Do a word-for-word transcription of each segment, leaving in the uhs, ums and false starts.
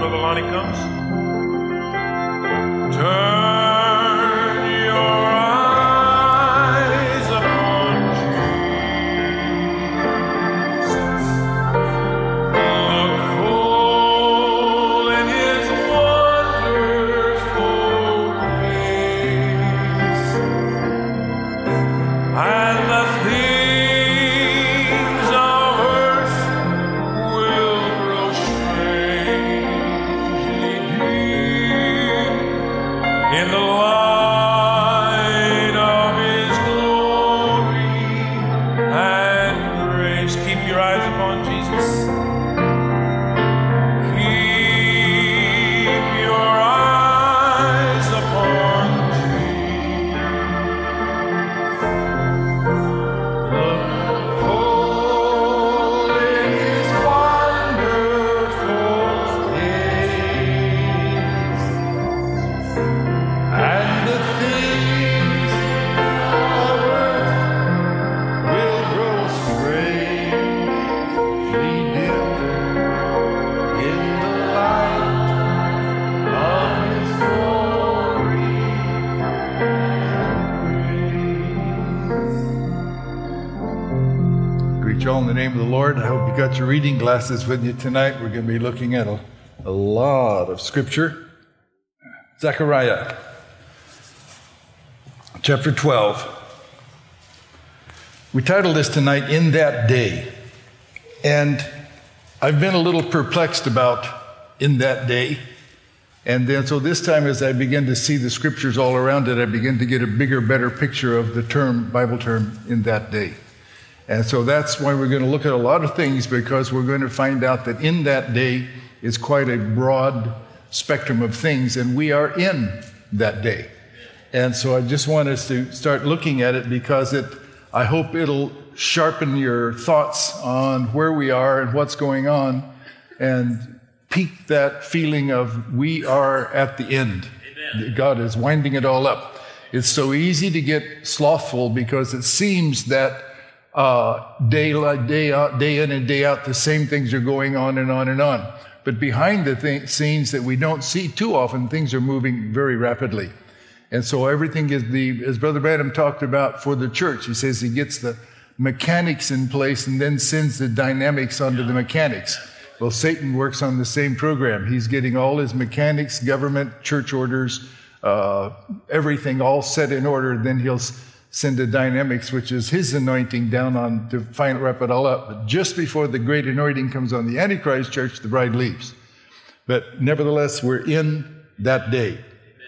Brother Lonnie comes. Turn your eyes upon Jesus. Look full in His wonderful face, and the things of earth will grow strangely dim in the light of His glory and grace. Keep your eyes upon Jesus. Keep your eyes upon Jesus. Look full in His wonderful face, and the things of earth will grow strangely dim in the light of His glory and grace. Greet you all in the name of the Lord. I hope you got your reading glasses with you tonight. We're going to be looking at a, a lot of scripture. Zechariah, chapter twelve. We titled this tonight, In That Day. And I've been a little perplexed about in that day. And then, so this time as I begin to see the scriptures all around it, I begin to get a bigger, better picture of the term, Bible term, in that day. And so that's why we're going to look at a lot of things, because we're going to find out that in that day is quite a broad spectrum of things, and we are in that day. And so I just want us to start looking at it, because it, I hope it'll sharpen your thoughts on where we are and what's going on, and pique that feeling of we are at the end. Amen. God is winding it all up. It's so easy to get slothful, because it seems that uh, day, day, out, day in and day out, the same things are going on and on and on. But behind the th- scenes that we don't see too often, things are moving very rapidly. And so everything is the, as Brother Branham talked about for the church, he says he gets the mechanics in place and then sends the dynamics onto the mechanics. Well, Satan works on the same program. He's getting all his mechanics, government, church orders, uh, everything all set in order. Then he'll s- send the dynamics, which is his anointing, down on to find, wrap it all up. But just before the great anointing comes on the Antichrist church, the bride leaves. But nevertheless, we're in that day.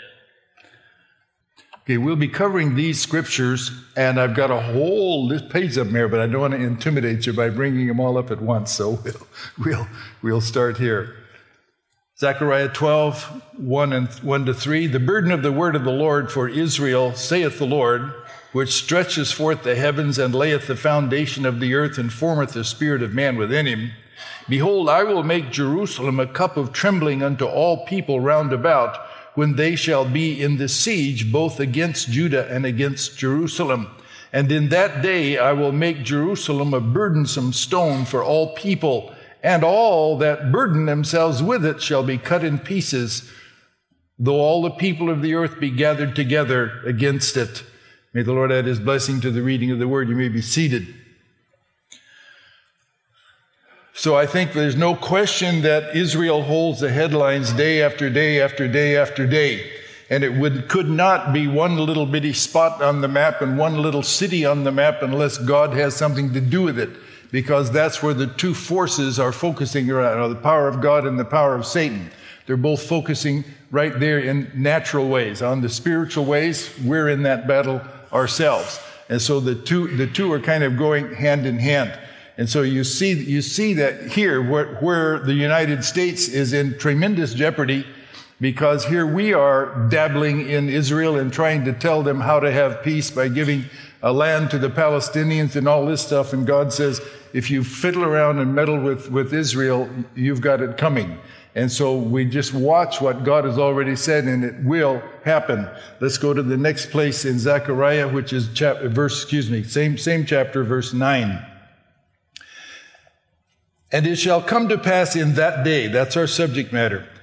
Okay, we'll be covering these scriptures, and I've got a whole list page up there, but I don't want to intimidate you by bringing them all up at once, so we'll we'll, we'll start here. Zechariah twelve, one and one to three. The burden of the word of the Lord for Israel, saith the Lord, which stretches forth the heavens and layeth the foundation of the earth and formeth the spirit of man within him. Behold, I will make Jerusalem a cup of trembling unto all people round about, when they shall be in the siege both against Judah and against Jerusalem. And in that day I will make Jerusalem a burdensome stone for all people, and all that burden themselves with it shall be cut in pieces, though all the people of the earth be gathered together against it. May the Lord add His blessing to the reading of the word. You may be seated. So I think there's no question that Israel holds the headlines day after day after day after day. And it would, could not be one little bitty spot on the map and one little city on the map unless God has something to do with it. Because that's where the two forces are focusing around, the power of God and the power of Satan. They're both focusing right there in natural ways. On the spiritual ways, we're in that battle ourselves. And so the two, the two are kind of going hand in hand. And so you see, you see that here where, where the United States is in tremendous jeopardy, because here we are dabbling in Israel and trying to tell them how to have peace by giving a land to the Palestinians and all this stuff. And God says, if you fiddle around and meddle with, with Israel, you've got it coming. And so we just watch what God has already said, and it will happen. Let's go to the next place in Zechariah, which is chapter, verse, excuse me, same, same chapter, verse nine. And it shall come to pass in that day, that's our subject matter,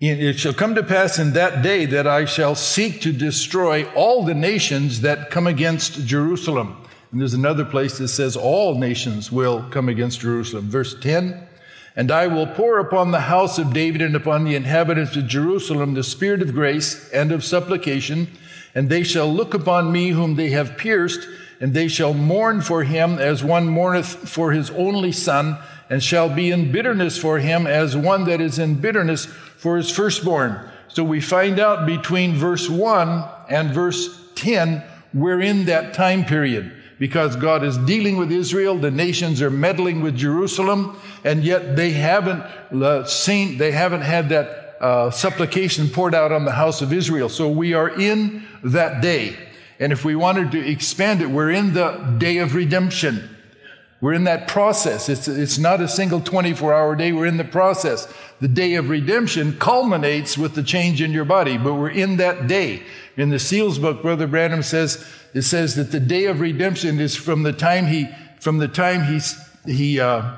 It shall come to pass in that day that I shall seek to destroy all the nations that come against Jerusalem. And there's another place that says all nations will come against Jerusalem. Verse ten, and I will pour upon the house of David and upon the inhabitants of Jerusalem the spirit of grace and of supplication, and they shall look upon me whom they have pierced, and they shall mourn for him as one mourneth for his only son, and shall be in bitterness for him as one that is in bitterness for his firstborn. So we find out between verse one and verse ten, we're in that time period. Because God is dealing with Israel, the nations are meddling with Jerusalem, and yet they haven't uh, seen, they haven't had that uh, supplication poured out on the house of Israel. So we are in that day. And if we wanted to expand it, we're in the day of redemption. We're in that process. It's, it's not a single twenty-four hour day. We're in the process. The day of redemption culminates with the change in your body, but we're in that day. In the Seals book, Brother Branham says, it says that the day of redemption is from the time he, from the time he's, he, uh,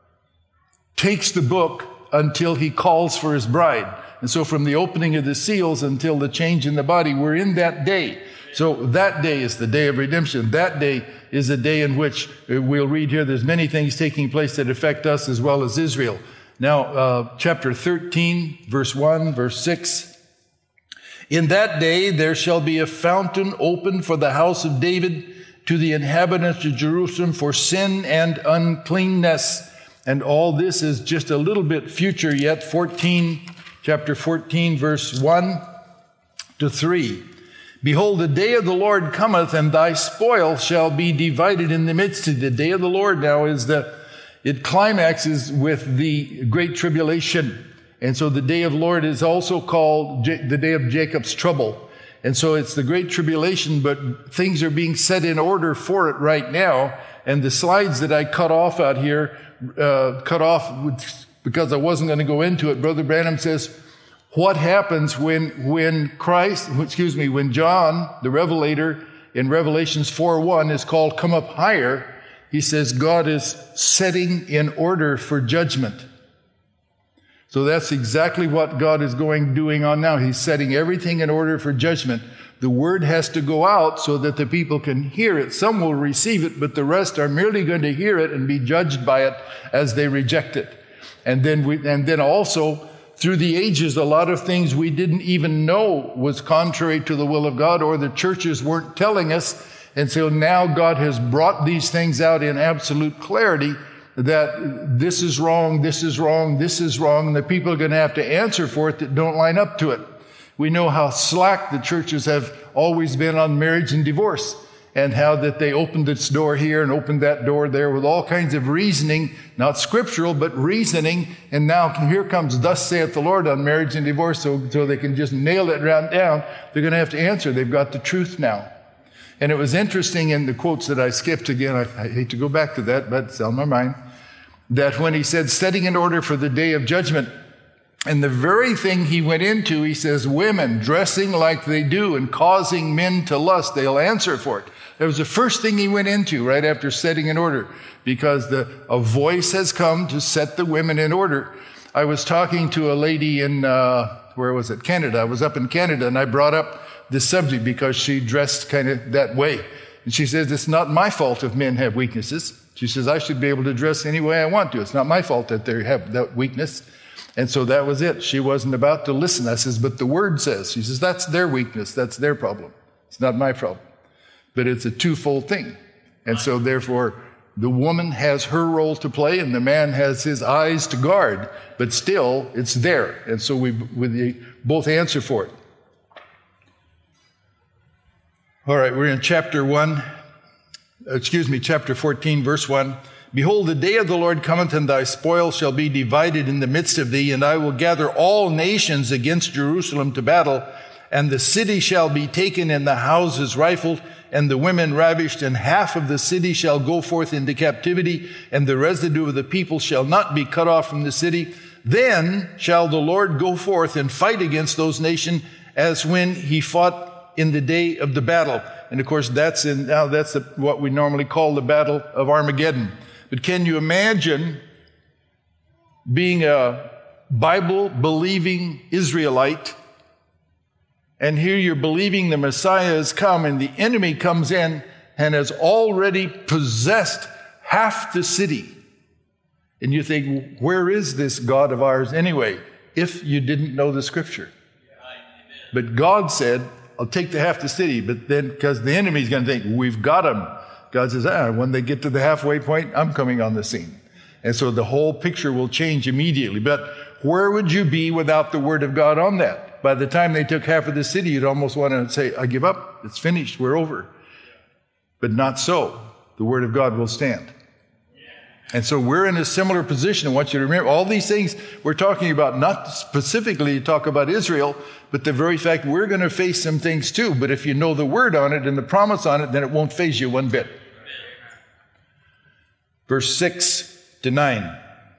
takes the book until he calls for his bride. And so from the opening of the seals until the change in the body, we're in that day. So that day is the day of redemption. That day is a day in which we'll read here, there's many things taking place that affect us as well as Israel. Now, uh, chapter thirteen, verse one, verse six. In that day there shall be a fountain open for the house of David to the inhabitants of Jerusalem for sin and uncleanness. And all this is just a little bit future yet. fourteen, chapter fourteen, verse one to three. Behold, the day of the Lord cometh, and thy spoil shall be divided in the midst of thee. The day of the Lord now is the, it climaxes with the great tribulation. And so the day of the Lord is also called J- the day of Jacob's trouble. And so it's the great tribulation, but things are being set in order for it right now. And the slides that I cut off out here, uh, cut off with, because I wasn't going to go into it. Brother Branham says, what happens when, when Christ, excuse me, when John, the Revelator, in Revelations four one is called come up higher, he says God is setting in order for judgment. So that's exactly what God is going, doing on now. He's setting everything in order for judgment. The word has to go out so that the people can hear it. Some will receive it, but the rest are merely going to hear it and be judged by it as they reject it. And then we, and then also, through the ages, a lot of things we didn't even know was contrary to the will of God, or the churches weren't telling us. And so now God has brought these things out in absolute clarity that this is wrong, this is wrong, this is wrong, and the people are going to have to answer for it that don't line up to it. We know how slack the churches have always been on marriage and divorce, and how that they opened this door here and opened that door there with all kinds of reasoning, not scriptural, but reasoning. And now here comes thus saith the Lord on marriage and divorce, so, so they can just nail it right down. They're going to have to answer. They've got the truth now. And it was interesting in the quotes that I skipped again. I, I hate to go back to that, but it's on my mind. That when he said, setting in order for the day of judgment, and the very thing he went into, he says, women dressing like they do and causing men to lust, they'll answer for it. That was the first thing he went into right after setting in order, because the, a voice has come to set the women in order. I was talking to a lady in, uh, where was it? Canada. I was up in Canada, and I brought up this subject because she dressed kind of that way. And she says, it's not my fault if men have weaknesses. She says, I should be able to dress any way I want to. It's not my fault that they have that weakness. And so that was it. She wasn't about to listen. I says, but the word says. She says, that's their weakness. That's their problem. It's not my problem. But it's a twofold thing. And so therefore, the woman has her role to play and the man has his eyes to guard. But still, it's there. And so we, we both answer for it. All right, we're in chapter one. Excuse me, chapter fourteen, verse one. Behold, the day of the Lord cometh, and thy spoil shall be divided in the midst of thee, and I will gather all nations against Jerusalem to battle, and the city shall be taken, and the houses rifled, and the women ravished, and half of the city shall go forth into captivity, and the residue of the people shall not be cut off from the city. Then shall the Lord go forth and fight against those nations as when he fought in the day of the battle. And of course, that's in, now that's the, what we normally call the Battle of Armageddon. But can you imagine being a, Bible-believing Israelite, and here you're believing the Messiah has come, and the enemy comes in and has already possessed half the city. And you think, where is this God of ours anyway, if you didn't know the scripture? But God said, I'll take the half the city, but then, because the enemy's going to think, we've got him. God says, ah, when they get to the halfway point, I'm coming on the scene. And so the whole picture will change immediately. But where would you be without the word of God on that? By the time they took half of the city, you'd almost want to say, I give up. It's finished. We're over. But not so. The word of God will stand. And so we're in a similar position. I want you to remember all these things we're talking about, not specifically to talk about Israel, but the very fact we're going to face some things too. But if you know the word on it and the promise on it, then it won't faze you one bit. Verse six to nine.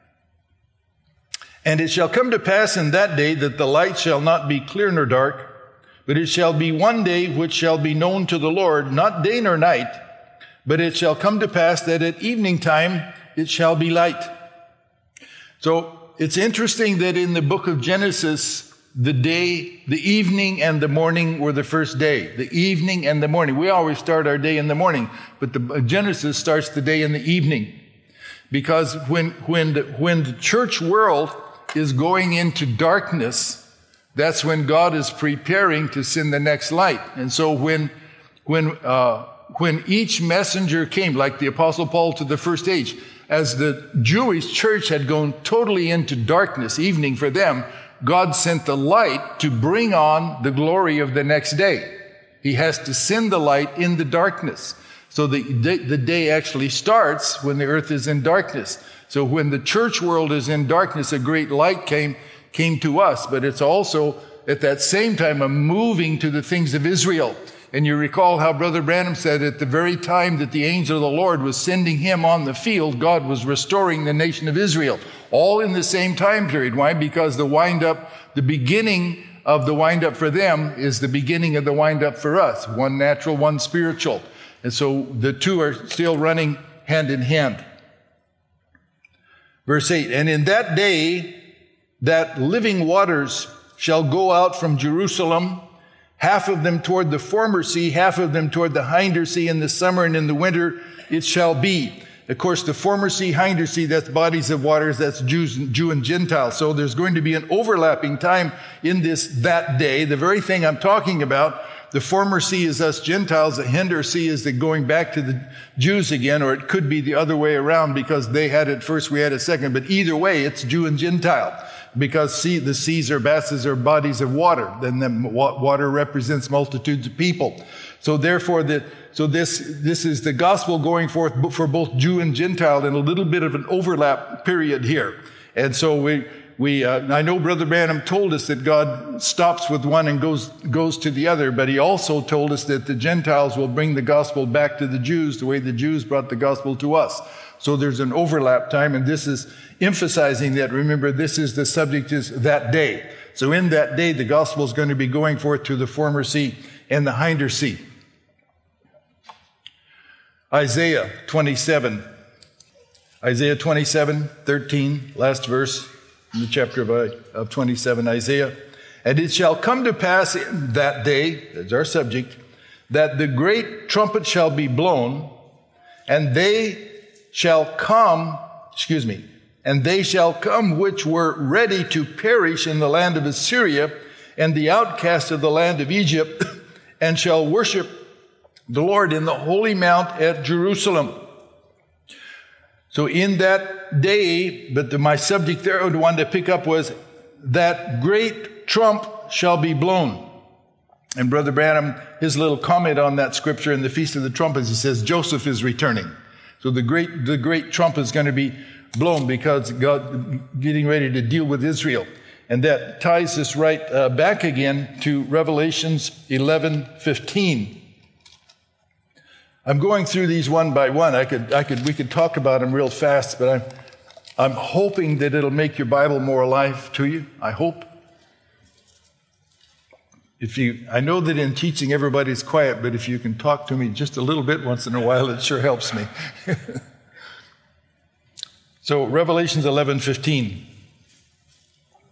And it shall come to pass in that day that the light shall not be clear nor dark, but it shall be one day which shall be known to the Lord, not day nor night, but it shall come to pass that at evening time it shall be light. So it's interesting that in the book of Genesis, the day, the evening and the morning were the first day. The evening and the morning. We always start our day in the morning, but the Genesis starts the day in the evening. Because when, when, the, when the church world is going into darkness, that's when God is preparing to send the next light. And so when, when, uh, when each messenger came, like the Apostle Paul to the first age, as the Jewish church had gone totally into darkness, evening for them, God sent the light to bring on the glory of the next day. He has to send the light in the darkness. So the, the, the day actually starts when the earth is in darkness. So when the church world is in darkness, a great light came, came to us, but it's also at that same time a moving to the things of Israel. And you recall how Brother Branham said at the very time that the angel of the Lord was sending him on the field, God was restoring the nation of Israel, all in the same time period. Why? Because the wind-up, the beginning of the wind-up for them is the beginning of the wind-up for us. One natural, one spiritual. And so the two are still running hand in hand. Verse eight, and in that day that living waters shall go out from Jerusalem, half of them toward the former sea, half of them toward the hinder sea. In the summer and in the winter it shall be. Of course, the former sea, hinder sea, that's bodies of waters, that's Jews, Jew and Gentile. So there's going to be an overlapping time in this, that day. The very thing I'm talking about, the former sea is us Gentiles, the hinder sea is the going back to the Jews again, or it could be the other way around because they had it first, we had it second. But either way, it's Jew and Gentile. Because sea, the seas or basses are bodies of water. Then the water represents multitudes of people. So therefore, the, so this, this is the gospel going forth for both Jew and Gentile in a little bit of an overlap period here. And so we, we, uh, I know Brother Branham told us that God stops with one and goes, goes to the other, but he also told us that the Gentiles will bring the gospel back to the Jews the way the Jews brought the gospel to us. So there's an overlap time, and this is emphasizing that. Remember, this is the subject is that day. So in that day, the gospel is going to be going forth to the former sea and the hinder sea. Isaiah twenty-seven. Isaiah twenty-seven, thirteen, last verse in the chapter of, of twenty-seven, Isaiah. And it shall come to pass in that day, that's our subject, that the great trumpet shall be blown, and they shall come, excuse me, and they shall come which were ready to perish in the land of Assyria and the outcast of the land of Egypt, and shall worship the Lord in the holy mount at Jerusalem. So in that day, but the, my subject there I wanted to pick up was that great trump shall be blown. And Brother Branham, his little comment on that scripture in the Feast of the Trumpets, he says, Joseph is returning. So the great, the great trump is going to be blown because God getting ready to deal with Israel. And that ties us right uh, back again to Revelations eleven fifteen. I'm going through these one by one. I could, I could, we could talk about them real fast, but I'm, I'm hoping that it'll make your Bible more alive to you. I hope. If you, I know that in teaching everybody's quiet, but if you can talk to me just a little bit once in a while, it sure helps me. So Revelations eleven fifteen.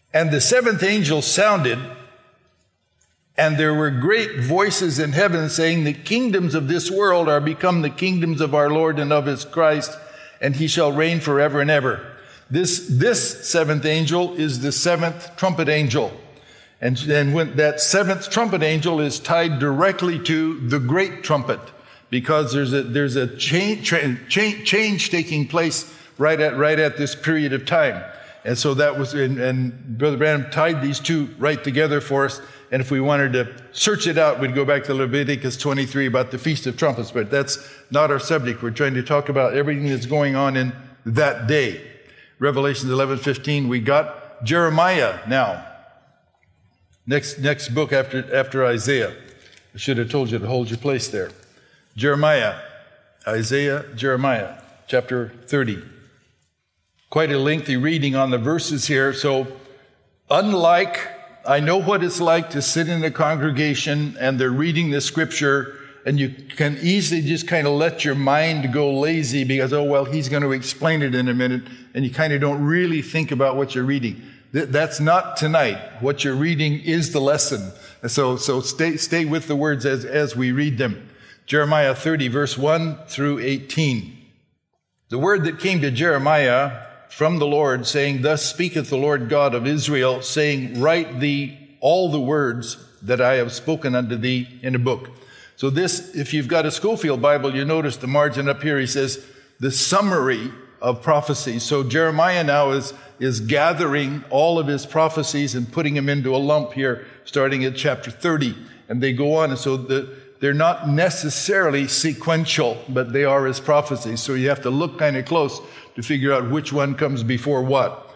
And the seventh angel sounded, and there were great voices in heaven saying, the kingdoms of this world are become the kingdoms of our Lord and of his Christ, and he shall reign forever and ever. This, this seventh angel is the seventh trumpet angel. And, and when that seventh trumpet angel is tied directly to the great trumpet, because there's a, there's a change, change, change taking place right at, right at this period of time. And so that was, and, and Brother Branham tied these two right together for us. And if we wanted to search it out, we'd go back to Leviticus twenty-three about the Feast of Trumpets. But that's not our subject. We're trying to talk about everything that's going on in that day. Revelation eleven fifteen, we got Jeremiah now. Next, next book after, after Isaiah. I should have told you to hold your place there. Jeremiah, Isaiah, Jeremiah, chapter thirty. Quite a lengthy reading on the verses here. So unlike, I know what it's like to sit in a congregation and they're reading the scripture and you can easily just kind of let your mind go lazy because, oh, well, he's going to explain it in a minute, and you kind of don't really think about what you're reading. That's not tonight. What you're reading is the lesson. So, so stay, stay with the words as, as we read them. Jeremiah thirty, verse one through eighteen. The word that came to Jeremiah from the Lord, saying, thus speaketh the Lord God of Israel, saying, write thee all the words that I have spoken unto thee in a book. So this, if you've got a Schofield Bible, you notice the margin up here, he says, the summary of prophecy. So Jeremiah now is, is gathering all of his prophecies and putting them into a lump here, starting at chapter thirty. And they go on. And so the, they're not necessarily sequential, but they are his prophecies. So you have to look kind of close to figure out which one comes before what.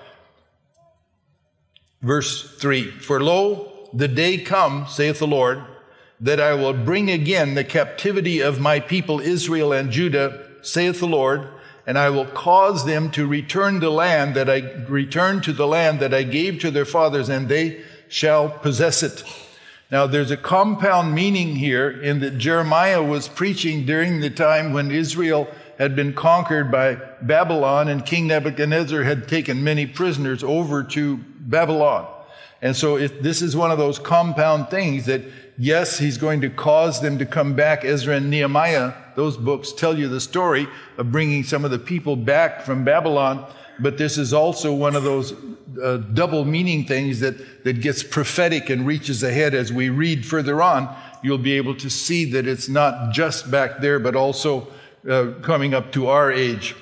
Verse three, for lo, the day come, saith the Lord, that I will bring again the captivity of my people Israel and Judah, saith the Lord, and I will cause them to return the land that I return to the land that I gave to their fathers, and they shall possess it. Now, there's a compound meaning here in that Jeremiah was preaching during the time when Israel had been conquered by Babylon, and King Nebuchadnezzar had taken many prisoners over to Babylon. And so it, this is one of those compound things that, yes, he's going to cause them to come back. Ezra and Nehemiah, those books tell you the story of bringing some of the people back from Babylon. But this is also one of those uh, double meaning things that, that gets prophetic and reaches ahead. As we read further on, you'll be able to see that it's not just back there, but also uh, coming up to our age.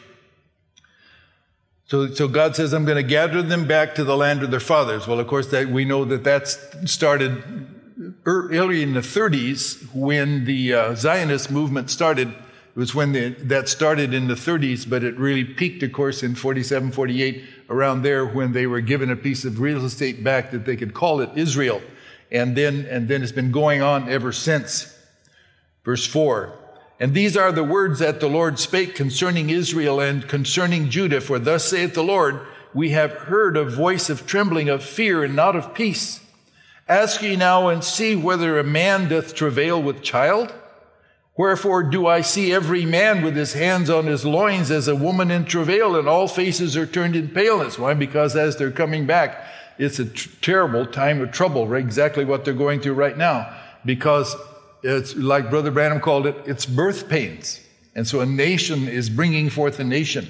So, so God says, I'm going to gather them back to the land of their fathers. Well, of course, that we know that that's started early in the thirties when the uh, Zionist movement started. It was when the, that started in the thirties, but it really peaked, of course, in forty-seven, forty-eight, around there when they were given a piece of real estate back that they could call it Israel. And then, and then it's been going on ever since. Verse four, and these are the words that the Lord spake concerning Israel and concerning Judah. For thus saith the Lord, we have heard a voice of trembling, of fear, and not of peace. Ask ye now and see whether a man doth travail with child? Wherefore do I see every man with his hands on his loins as a woman in travail, and all faces are turned in paleness. Why? Because as they're coming back, it's a t- terrible time of trouble, right? Exactly what they're going through right now. Because it's like Brother Branham called it, it's birth pains. And so a nation is bringing forth a nation.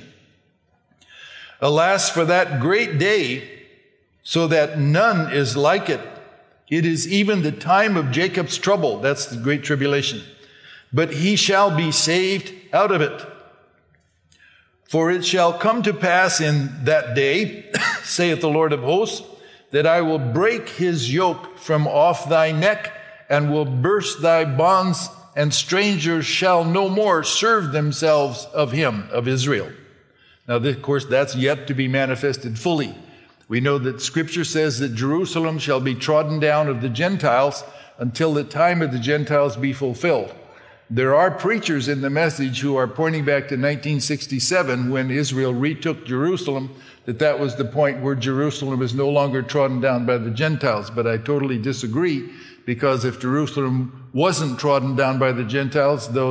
Alas, for that great day, so that none is like it. It is even the time of Jacob's trouble. That's the great tribulation. But he shall be saved out of it. For it shall come to pass in that day, saith the Lord of hosts, that I will break his yoke from off thy neck, and will burst thy bonds, and strangers shall no more serve themselves of him, of Israel. Now, of course, that's yet to be manifested fully. We know that Scripture says that Jerusalem shall be trodden down of the Gentiles until the time of the Gentiles be fulfilled. There are preachers in the message who are pointing back to nineteen sixty-seven when Israel retook Jerusalem, that that was the point where Jerusalem is no longer trodden down by the Gentiles. But I totally disagree, because if Jerusalem wasn't trodden down by the Gentiles, those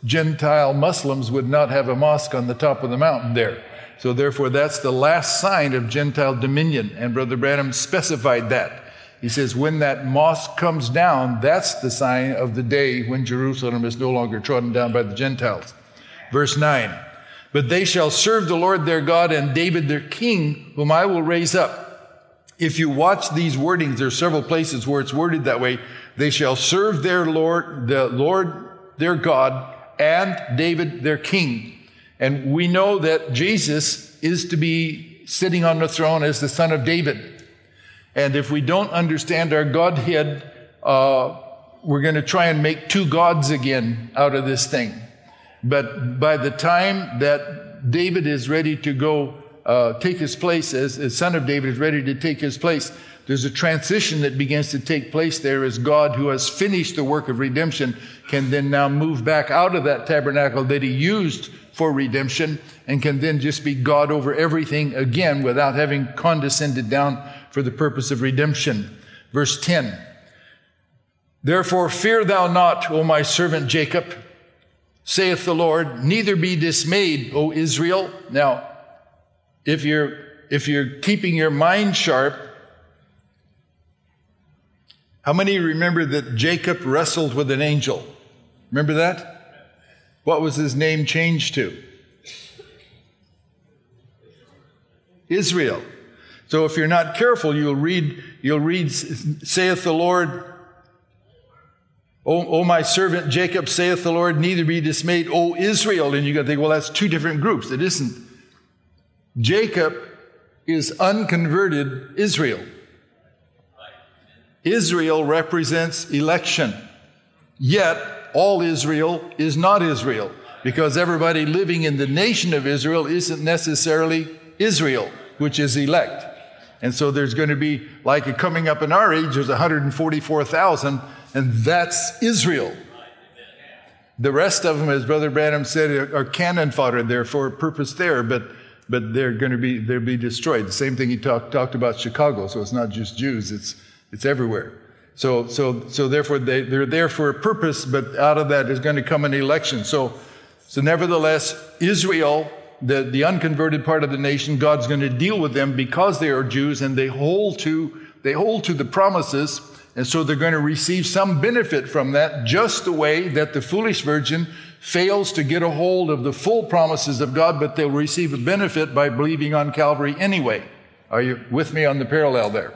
Gentile Muslims would not have a mosque on the top of the mountain there. So therefore, that's the last sign of Gentile dominion. And Brother Branham specified that. He says, when that mosque comes down, that's the sign of the day when Jerusalem is no longer trodden down by the Gentiles. Verse nine, but they shall serve the Lord their God and David their king, whom I will raise up. If you watch these wordings, there are several places where it's worded that way. They shall serve their Lord, the Lord their God, and David their king. And we know that Jesus is to be sitting on the throne as the son of David. And if we don't understand our Godhead, uh, we're going to try and make two gods again out of this thing. But by the time that David is ready to go uh, take his place, as the son of David is ready to take his place, there's a transition that begins to take place there as God, who has finished the work of redemption, can then now move back out of that tabernacle that he used for redemption and can then just be God over everything again without having condescended down for the purpose of redemption. Verse ten, therefore fear thou not, O my servant Jacob, saith the Lord, neither be dismayed, O Israel. Now, if you're, if you're keeping your mind sharp, how many remember that Jacob wrestled with an angel? Remember that? What was his name changed to? Israel. So if you're not careful, you'll read, you'll read, saith the Lord, O, o my servant Jacob, saith the Lord, neither be dismayed, O Israel. And you got to think, well, that's two different groups. It isn't. Jacob is unconverted Israel. Israel represents election. Yet, all Israel is not Israel, because everybody living in the nation of Israel isn't necessarily Israel, which is elect. And so there's going to be, like a coming up in our age, there's one hundred forty-four thousand, and that's Israel. The rest of them, as Brother Branham said, are, are cannon fodder there for a purpose there, but but they're going to be they'll be destroyed. The same thing he talked talked about Chicago. So it's not just Jews; it's it's everywhere. So so so therefore they they're there for a purpose, but out of that is going to come an election. So so nevertheless, Israel, the the unconverted part of the nation, God's going to deal with them because they are Jews and they hold to they hold to the promises. And so they're going to receive some benefit from that, just the way that the foolish virgin fails to get a hold of the full promises of God, but they'll receive a benefit by believing on Calvary anyway. Are you with me on the parallel there?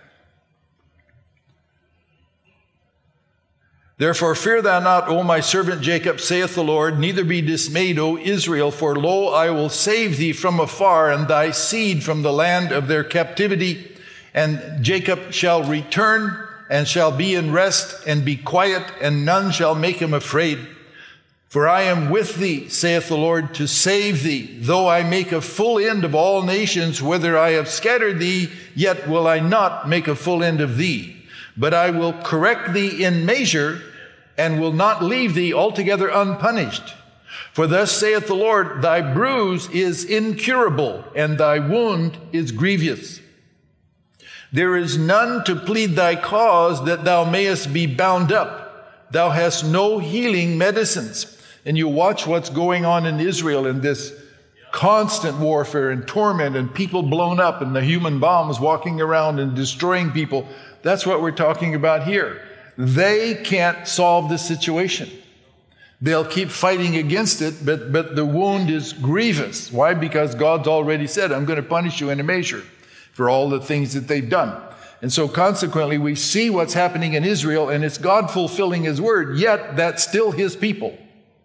Therefore fear thou not, O my servant Jacob, saith the Lord, neither be dismayed, O Israel, for lo, I will save thee from afar, and thy seed from the land of their captivity. And Jacob shall return, and shall be in rest, and be quiet, and none shall make him afraid. For I am with thee, saith the Lord, to save thee. Though I make a full end of all nations, whither I have scattered thee, yet will I not make a full end of thee. But I will correct thee in measure, and will not leave thee altogether unpunished. For thus saith the Lord, thy bruise is incurable, and thy wound is grievous. There is none to plead thy cause that thou mayest be bound up. Thou hast no healing medicines. And you watch what's going on in Israel in this constant warfare and torment and people blown up and the human bombs walking around and destroying people. That's what we're talking about here. They can't solve the situation. They'll keep fighting against it, but, but the wound is grievous. Why? Because God's already said, I'm going to punish you in a measure for all the things that they've done. And so consequently, we see what's happening in Israel, and it's God fulfilling his word, yet that's still his people.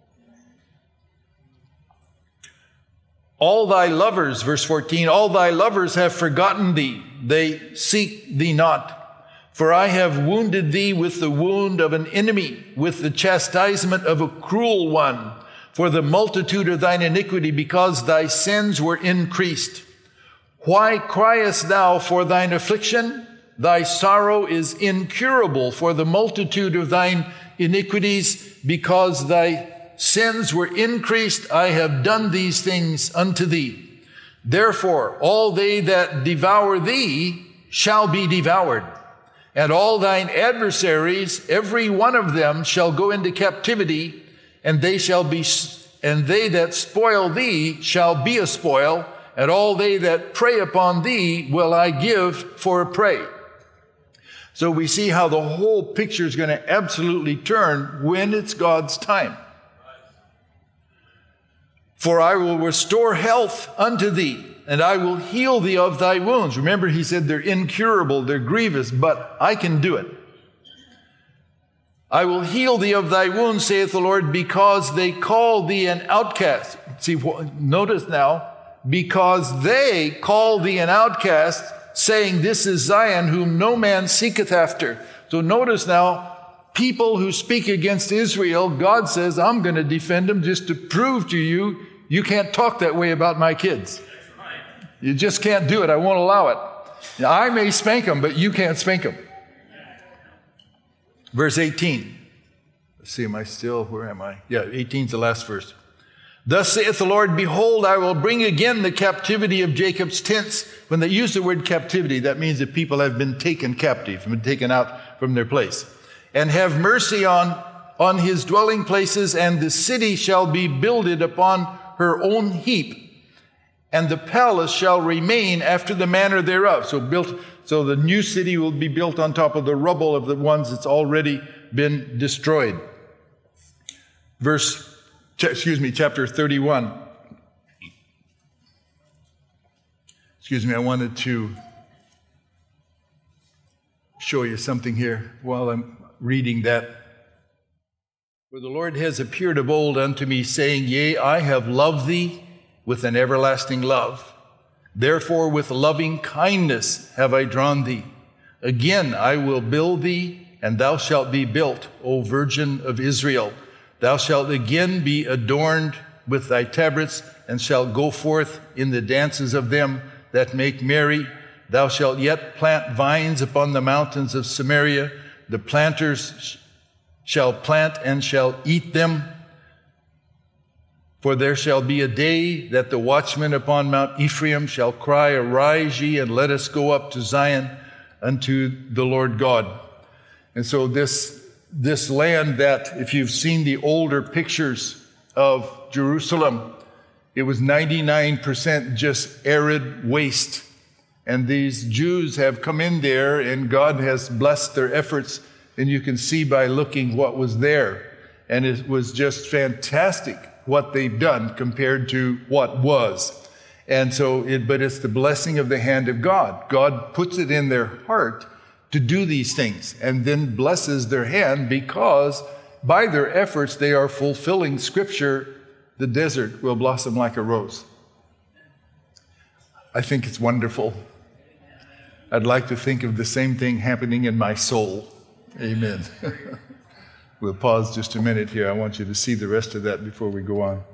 All thy lovers, verse fourteen, all thy lovers have forgotten thee. They seek thee not. For I have wounded thee with the wound of an enemy, with the chastisement of a cruel one, for the multitude of thine iniquity, because thy sins were increased. Why criest thou for thine affliction? Thy sorrow is incurable for the multitude of thine iniquities, because thy sins were increased. I have done these things unto thee. Therefore, all they that devour thee shall be devoured, and all thine adversaries, every one of them, shall go into captivity, and they shall be, and they that spoil thee shall be a spoil, and all they that prey upon thee will I give for a prey. So we see how the whole picture is going to absolutely turn when it's God's time. For I will restore health unto thee, and I will heal thee of thy wounds. Remember, he said they're incurable, they're grievous, but I can do it. I will heal thee of thy wounds, saith the Lord, because they call thee an outcast. See, notice now, because they call thee an outcast, saying, this is Zion, whom no man seeketh after. So notice now, people who speak against Israel, God says, I'm going to defend them just to prove to you, you can't talk that way about my kids. You just can't do it. I won't allow it. Now, I may spank them, but you can't spank them. Verse eighteen. Let's see, am I still, where am I? Yeah, eighteen is the last verse. Thus saith the Lord, behold, I will bring again the captivity of Jacob's tents. When they use the word captivity, that means that people have been taken captive, been taken out from their place. And have mercy on, on his dwelling places, and the city shall be builded upon her own heap, and the palace shall remain after the manner thereof. So built, so the new city will be built on top of the rubble of the ones that's already been destroyed. Verse Excuse me, chapter thirty-one. Excuse me, I wanted to show you something here while I'm reading that. For the Lord has appeared of old unto me, saying, yea, I have loved thee with an everlasting love. Therefore with loving kindness have I drawn thee. Again I will build thee, and thou shalt be built, O Virgin of Israel. Thou shalt again be adorned with thy tabrets, and shalt go forth in the dances of them that make merry. Thou shalt yet plant vines upon the mountains of Samaria. The planters shall plant and shall eat them. For there shall be a day that the watchmen upon Mount Ephraim shall cry, arise ye, and let us go up to Zion unto the Lord God. And so this This land that, if you've seen the older pictures of Jerusalem, it was ninety-nine percent just arid waste. And these Jews have come in there, and God has blessed their efforts, and you can see by looking what was there. And it was just fantastic what they've done compared to what was. And so, it, but it's the blessing of the hand of God. God puts it in their heart to do these things, and then blesses their hand, because by their efforts they are fulfilling Scripture, the desert will blossom like a rose. I think it's wonderful. I'd like to think of the same thing happening in my soul. Amen. We'll pause just a minute here. I want you to see the rest of that before we go on.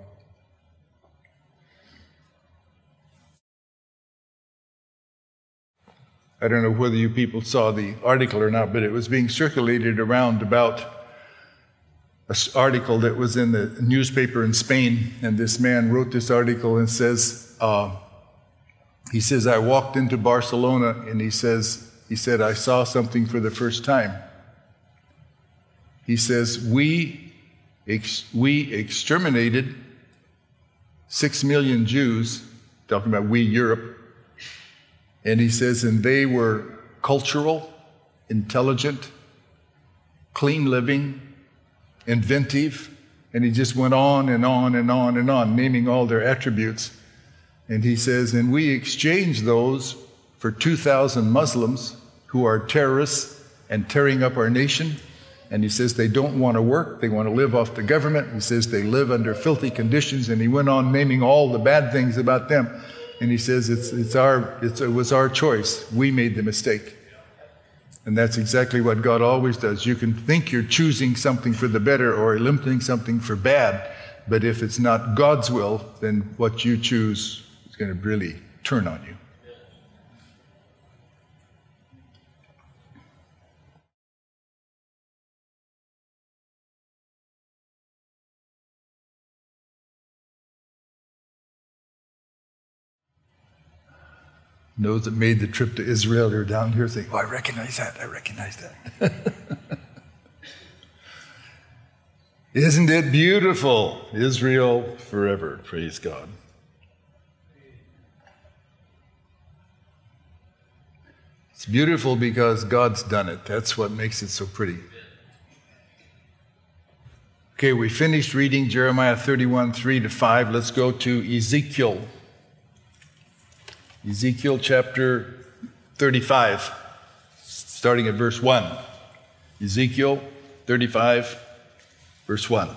I don't know whether you people saw the article or not, but it was being circulated around about an article that was in the newspaper in Spain. And this man wrote this article and says, uh, he says, I walked into Barcelona, and he says, he said, I saw something for the first time. He says, we, ex- we exterminated six million Jews, talking about we, Europe. And he says, and they were cultural, intelligent, clean living, inventive. And he just went on and on and on and on, naming all their attributes. And he says, and we exchanged those for two thousand Muslims who are terrorists and tearing up our nation. And he says they don't want to work, they want to live off the government. He says they live under filthy conditions. And he went on naming all the bad things about them. And he says, it's, it's our, it's, it was our choice. We made the mistake. And that's exactly what God always does. You can think you're choosing something for the better or eliminating something for bad, but if it's not God's will, then what you choose is going to really turn on you. Those that made the trip to Israel are down here saying, oh, I recognize that, I recognize that. Isn't it beautiful? Israel forever. Praise God. It's beautiful because God's done it. That's what makes it so pretty. Okay, we finished reading Jeremiah thirty-one, three to five. Let's go to Ezekiel. Ezekiel chapter thirty-five, starting at verse one. Ezekiel thirty-five, verse one.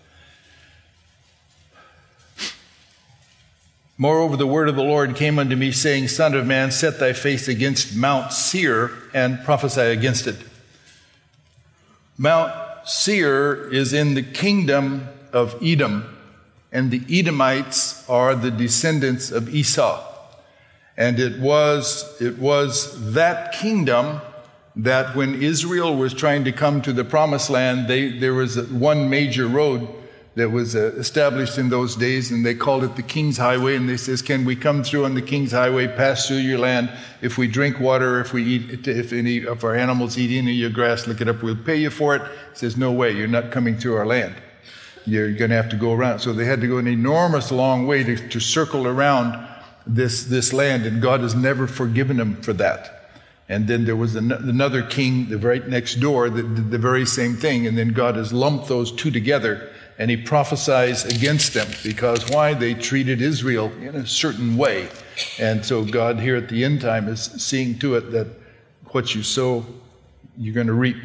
Moreover, the word of the Lord came unto me, saying, Son of man, set thy face against Mount Seir, and prophesy against it. Mount Seir is in the kingdom of Edom, and the Edomites are the descendants of Esau. And it was, it was that kingdom that when Israel was trying to come to the promised land, they, there was a, one major road that was uh, established in those days, and they called it the King's Highway. And they says, can we come through on the King's Highway, pass through your land? If we drink water, if we eat, if any of our animals eat any of your grass, look it up, we'll pay you for it. He says, no way, you're not coming through our land. You're going to have to go around. So they had to go an enormous long way to, to circle around this, this land, and God has never forgiven them for that. And then there was an, another king right next door that did the very same thing, and then God has lumped those two together, and he prophesies against them because why? They treated Israel in a certain way. And so God here at the end time is seeing to it that what you sow, you're going to reap.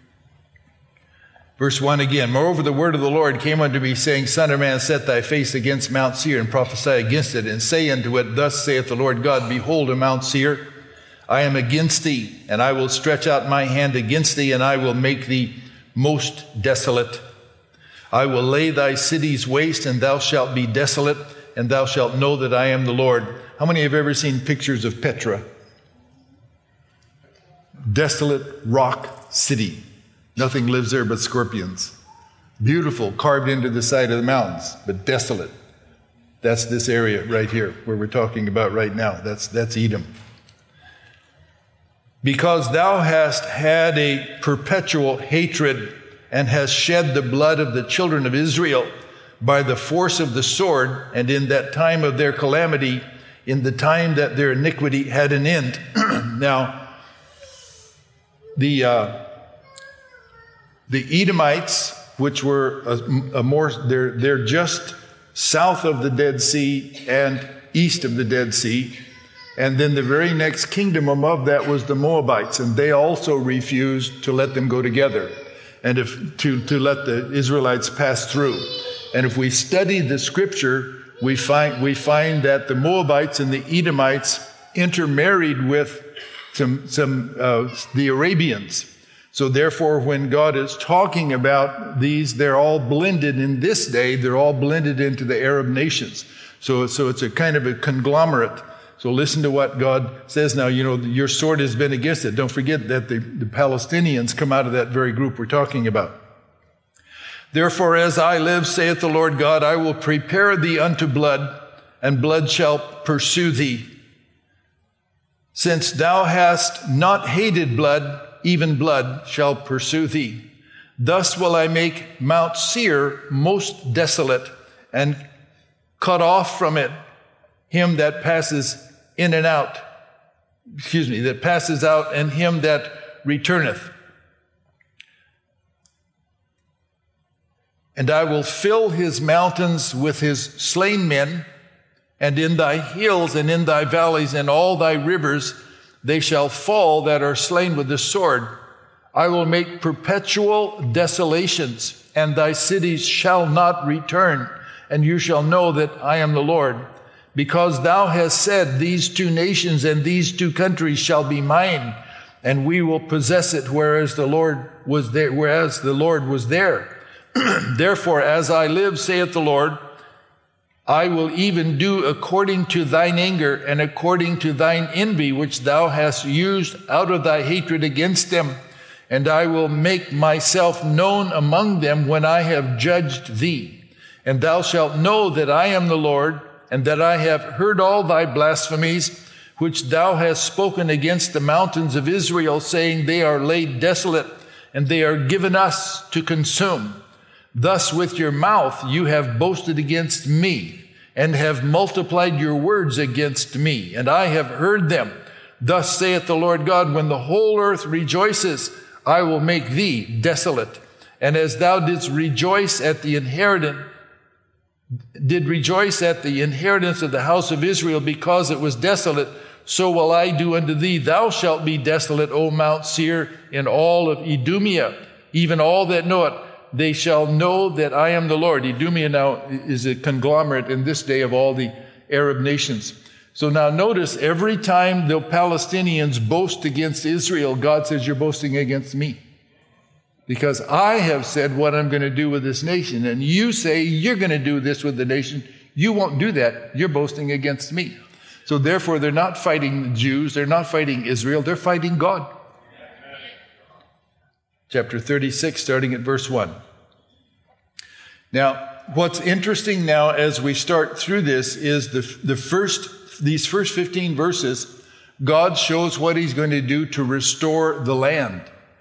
Verse one again, Moreover, the word of the Lord came unto me, saying, Son of man, set thy face against Mount Seir, and prophesy against it, and say unto it, Thus saith the Lord God, Behold, a Mount Seir, I am against thee, and I will stretch out my hand against thee, and I will make thee most desolate. I will lay thy cities waste, and thou shalt be desolate, and thou shalt know that I am the Lord. How many have ever seen pictures of Petra? Desolate rock city. Nothing lives there but scorpions. Beautiful, carved into the side of the mountains, but desolate. That's this area right here, where we're talking about right now. That's, that's Edom. Because thou hast had a perpetual hatred and hast shed the blood of the children of Israel by the force of the sword, and in that time of their calamity, in the time that their iniquity had an end. Now, the uh, the Edomites, which were a, a more, they're they're just south of the Dead Sea and east of the Dead Sea. And then the very next kingdom above that was the Moabites, and they also refused to let them go together, and if to, to let the Israelites pass through. And if we study the scripture, we find we find that the Moabites and the Edomites intermarried with some some uh, the Arabians. So therefore, when God is talking about these, they're all blended in this day. They're all blended into the Arab nations. So so it's a kind of a conglomerate. So listen to what God says now. You know, your sword has been against it. Don't forget that the, the Palestinians come out of that very group we're talking about. Therefore, as I live, saith the Lord God, I will prepare thee unto blood, and blood shall pursue thee. Since thou hast not hated blood, even blood shall pursue thee. Thus will I make Mount Seir most desolate, and cut off from it him that passes in and out, excuse me, that passes out, and him that returneth. And I will fill his mountains with his slain men, and in thy hills and in thy valleys and all thy rivers they shall fall that are slain with the sword. I will make perpetual desolations, and thy cities shall not return, and you shall know that I am the Lord. Because thou hast said, these two nations and these two countries shall be mine, and we will possess it, whereas the Lord was there, whereas the Lord was there. Therefore, as I live, saith the Lord, I will even do according to thine anger and according to thine envy, which thou hast used out of thy hatred against them. And I will make myself known among them when I have judged thee. And thou shalt know that I am the Lord, and that I have heard all thy blasphemies, which thou hast spoken against the mountains of Israel, saying, they are laid desolate, and they are given us to consume. Thus with your mouth you have boasted against me, and have multiplied your words against me, and I have heard them. Thus saith the Lord God, when the whole earth rejoices, I will make thee desolate. And as thou didst rejoice at the inheritance, did rejoice at the inheritance of the house of Israel because it was desolate, so will I do unto thee. Thou shalt be desolate, O Mount Seir, in all of Idumea, even all that know it. They shall know that I am the Lord. Idumea now is a conglomerate in this day of all the Arab nations. So now notice, every time the Palestinians boast against Israel, God says, you're boasting against me. Because I have said what I'm going to do with this nation, and you say you're going to do this with the nation. You won't do that. You're boasting against me. So therefore, they're not fighting the Jews. They're not fighting Israel. They're fighting God. Chapter thirty-six, starting at verse one. Now, what's interesting now as we start through this is the, the first, these first fifteen verses, God shows what he's going to do to restore the land.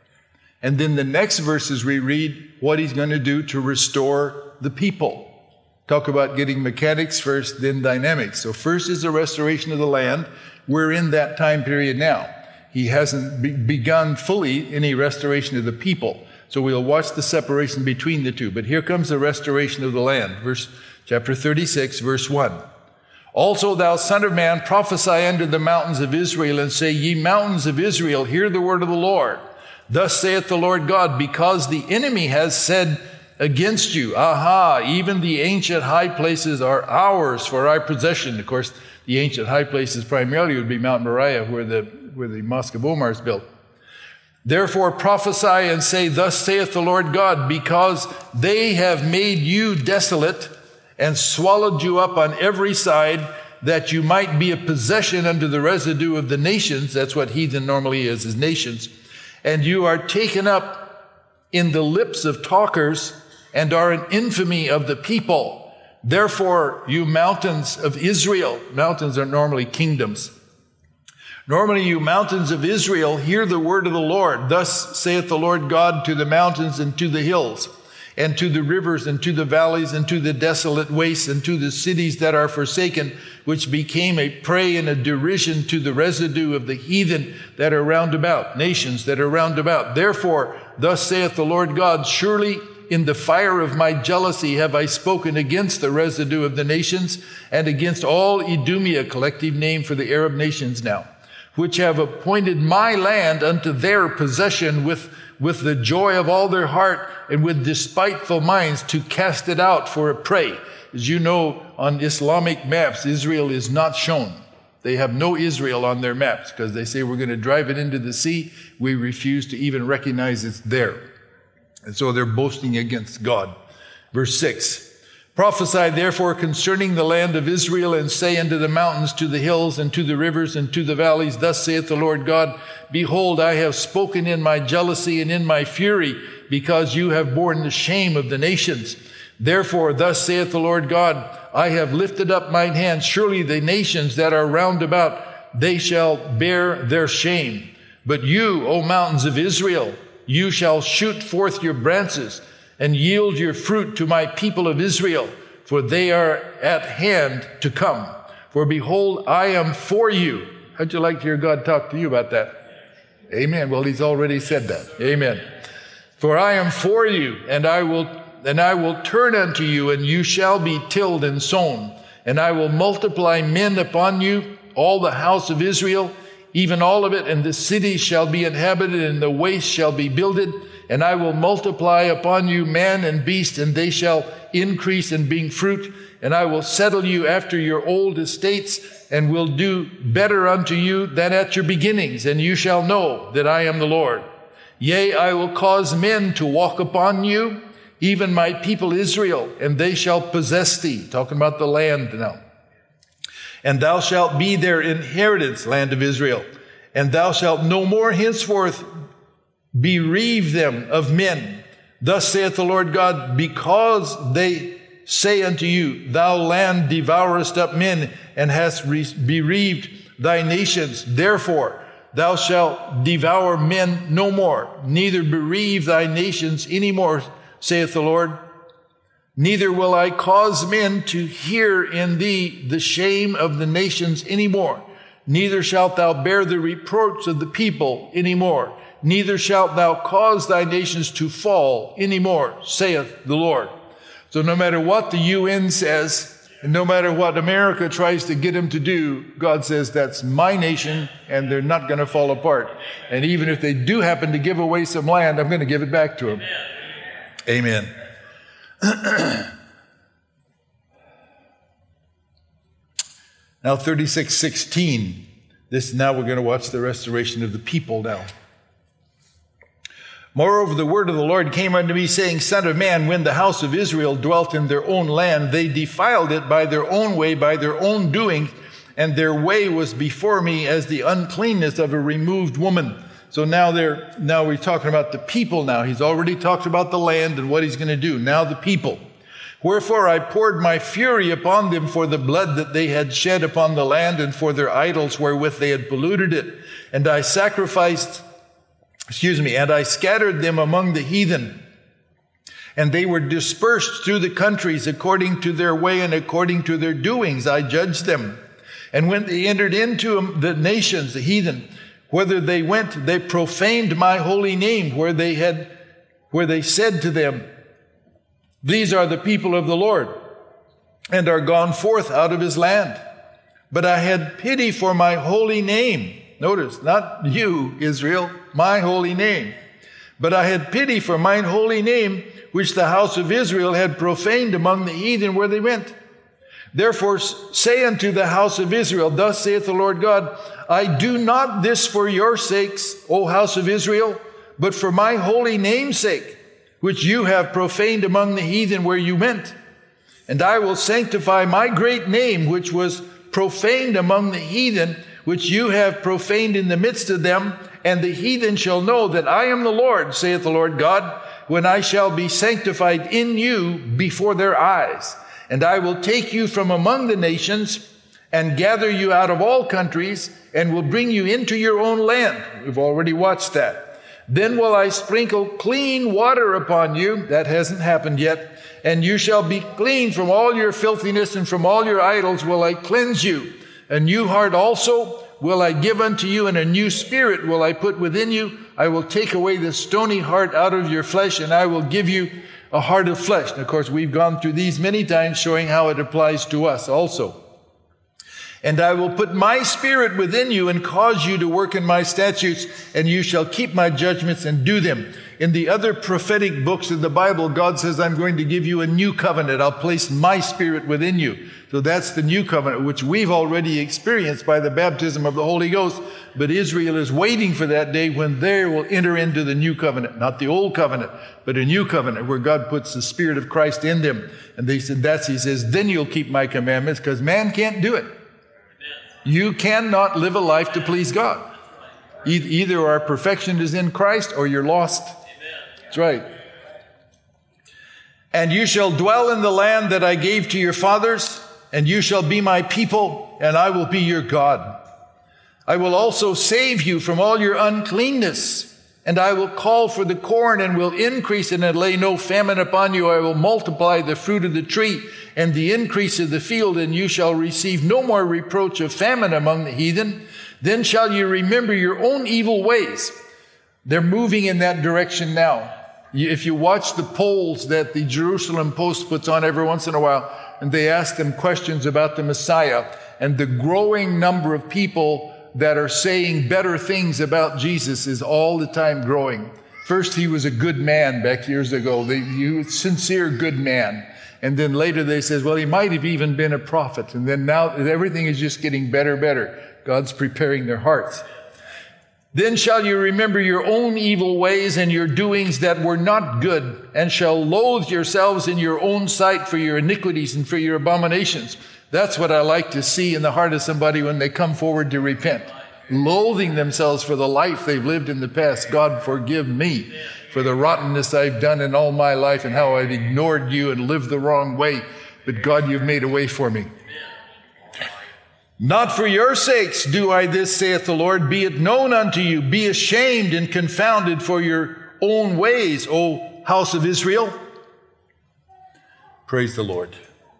And then the next verses we read what he's going to do to restore the people. Talk about getting mechanics first, then dynamics. So first is the restoration of the land. We're in that time period now. He hasn't be- begun fully any restoration of the people. So we'll watch the separation between the two. But here comes the restoration of the land. Verse, chapter thirty-six, verse one. Also, thou son of man, prophesy unto the mountains of Israel, and say, ye mountains of Israel, hear the word of the Lord. Thus saith the Lord God, because the enemy has said against you, aha, even the ancient high places are ours for our possession. Of course, the ancient high places primarily would be Mount Moriah, where the, where the Mosque of Omar is built. Therefore prophesy and say, thus saith the Lord God, because they have made you desolate and swallowed you up on every side, that you might be a possession unto the residue of the nations. That's what heathen normally is, is nations. And you are taken up in the lips of talkers, and are an infamy of the people. Therefore, you mountains of Israel, mountains are normally kingdoms. Normally, you mountains of Israel, hear the word of the Lord. Thus saith the Lord God to the mountains and to the hills, and to the rivers and to the valleys and to the desolate wastes and to the cities that are forsaken, which became a prey and a derision to the residue of the heathen that are round about, nations that are round about. Therefore, thus saith the Lord God, surely in the fire of my jealousy have I spoken against the residue of the nations, and against all Idumea, collective name for the Arab nations now, which have appointed my land unto their possession with, with the joy of all their heart, and with despiteful minds to cast it out for a prey. As you know, on Islamic maps, Israel is not shown. They have no Israel on their maps because they say we're going to drive it into the sea. We refuse to even recognize it's there. And so they're boasting against God. Verse six. Prophesy therefore concerning the land of Israel, and say unto the mountains, to the hills, and to the rivers, and to the valleys, thus saith the Lord God, behold, I have spoken in my jealousy and in my fury, because you have borne the shame of the nations. Therefore, thus saith the Lord God, I have lifted up mine hand. Surely the nations that are round about, they shall bear their shame. But you, O mountains of Israel, you shall shoot forth your branches and yield your fruit to my people of Israel, for they are at hand to come. For behold, I am for you. How'd you like to hear God talk to you about that? Amen. Well, he's already said that. Amen. For I am for you, and I will, and I will turn unto you, and you shall be tilled and sown. And I will multiply men upon you, all the house of Israel, even all of it, and the cities shall be inhabited, and the waste shall be builded. And I will multiply upon you man and beast, and they shall increase and bring fruit. And I will settle you after your old estates, and will do better unto you than at your beginnings. And you shall know that I am the Lord. Yea, I will cause men to walk upon you, even my people Israel, and they shall possess thee. Talking about the land now. And thou shalt be their inheritance, land of Israel. And thou shalt no more henceforth bereave them of men. Thus saith the Lord God, because they say unto you, thou land devourest up men, and hast re- bereaved thy nations. Therefore, thou shalt devour men no more, neither bereave thy nations any more, saith the Lord. Neither will I cause men to hear in thee the shame of the nations any more. Neither shalt thou bear the reproach of the people any more. Neither shalt thou cause thy nations to fall any more, saith the Lord. So no matter what the U N says, and no matter what America tries to get them to do, God says, that's my nation, and they're not going to fall apart. And even if they do happen to give away some land, I'm going to give it back to them. Amen. Amen. Now, thirty-six sixteen. This, now we're going to watch the restoration of the people now. Moreover, the word of the Lord came unto me, saying, Son of man, when the house of Israel dwelt in their own land, they defiled it by their own way, by their own doing, and their way was before me as the uncleanness of a removed woman. So now they're, now we're talking about the people now. He's already talked about the land and what he's going to do. Now the people. Wherefore I poured my fury upon them for the blood that they had shed upon the land and for their idols wherewith they had polluted it. And I sacrificed, excuse me, and I scattered them among the heathen. And they were dispersed through the countries according to their way and according to their doings. I judged them. And when they entered into the nations, the heathen, whither they went, they profaned my holy name, where they had, where they said to them, These are the people of the Lord, and are gone forth out of his land. But I had pity for my holy name. Notice, not you, Israel, my holy name. But I had pity for mine holy name, which the house of Israel had profaned among the heathen where they went. Therefore say unto the house of Israel, Thus saith the Lord God, I do not this for your sakes, O house of Israel, but for my holy name's sake, which you have profaned among the heathen where you went. And I will sanctify my great name, which was profaned among the heathen, which you have profaned in the midst of them. And the heathen shall know that I am the Lord, saith the Lord God, when I shall be sanctified in you before their eyes. And I will take you from among the nations and gather you out of all countries and will bring you into your own land. We've already watched that. Then will I sprinkle clean water upon you. That hasn't happened yet. And you shall be clean from all your filthiness, and from all your idols will I cleanse you. A new heart also will I give unto you, and a new spirit will I put within you. I will take away the stony heart out of your flesh, and I will give you a heart of flesh. And of course, we've gone through these many times, showing how it applies to us also. And I will put my spirit within you and cause you to work in my statutes, and you shall keep my judgments and do them. In the other prophetic books of the Bible, God says, I'm going to give you a new covenant. I'll place my spirit within you. So that's the new covenant, which we've already experienced by the baptism of the Holy Ghost. But Israel is waiting for that day when they will enter into the new covenant, not the old covenant, but a new covenant where God puts the Spirit of Christ in them. And they said, that's, he says, then you'll keep my commandments, because man can't do it. You cannot live a life to please God. Either our perfection is in Christ or you're lost. That's right. And you shall dwell in the land that I gave to your fathers, and you shall be my people, and I will be your God. I will also save you from all your uncleanness, and I will call for the corn and will increase it and lay no famine upon you. I will multiply the fruit of the tree and the increase of the field, and you shall receive no more reproach of famine among the heathen. Then shall you remember your own evil ways. They're moving in that direction now. If you watch the polls that the Jerusalem Post puts on every once in a while, and they ask them questions about the Messiah, and the growing number of people that are saying better things about Jesus is all the time growing. First, he was a good man back years ago. They, he was a sincere good man. And then later they says, well, he might have even been a prophet. And then now everything is just getting better, better. God's preparing their hearts. Then shall you remember your own evil ways and your doings that were not good, and shall loathe yourselves in your own sight for your iniquities and for your abominations. That's what I like to see in the heart of somebody when they come forward to repent. Loathing themselves for the life they've lived in the past. God, forgive me for the rottenness I've done in all my life and how I've ignored you and lived the wrong way. But God, you've made a way for me. Not for your sakes do I this, saith the Lord. Be it known unto you. Be ashamed and confounded for your own ways, O house of Israel. Praise the Lord.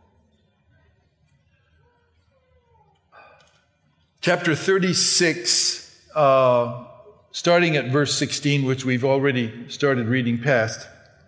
Chapter thirty-six, uh, starting at verse sixteen, which we've already started reading past,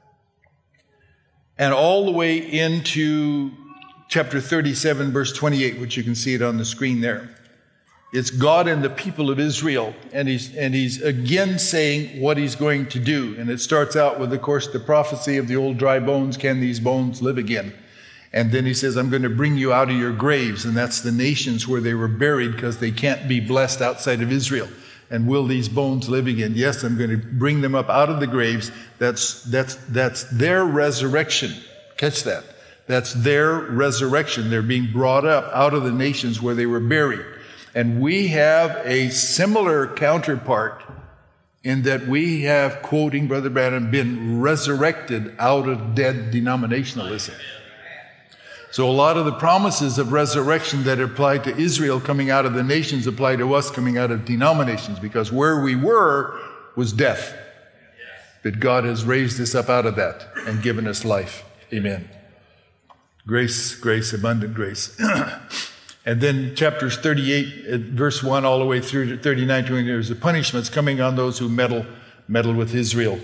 and all the way into chapter thirty-seven, verse twenty-eight, which you can see it on the screen there. It's God and the people of Israel, and he's, and he's again saying what he's going to do. And it starts out with, of course, the prophecy of the old dry bones. Can these bones live again? And then he says, I'm going to bring you out of your graves. And that's the nations where they were buried, because they can't be blessed outside of Israel. And will these bones live again? Yes, I'm going to bring them up out of the graves. That's, that's, that's their resurrection. Catch that. That's their resurrection. They're being brought up out of the nations where they were buried. And we have a similar counterpart in that we have, quoting Brother Branham, been resurrected out of dead denominationalism. So a lot of the promises of resurrection that apply to Israel coming out of the nations apply to us coming out of denominations, because where we were was death. But God has raised us up out of that and given us life. Amen. Grace, grace, abundant grace. And then chapters thirty-eight, verse one, all the way through to thirty-nine, twenty, there's the punishments coming on those who meddle, meddle with Israel.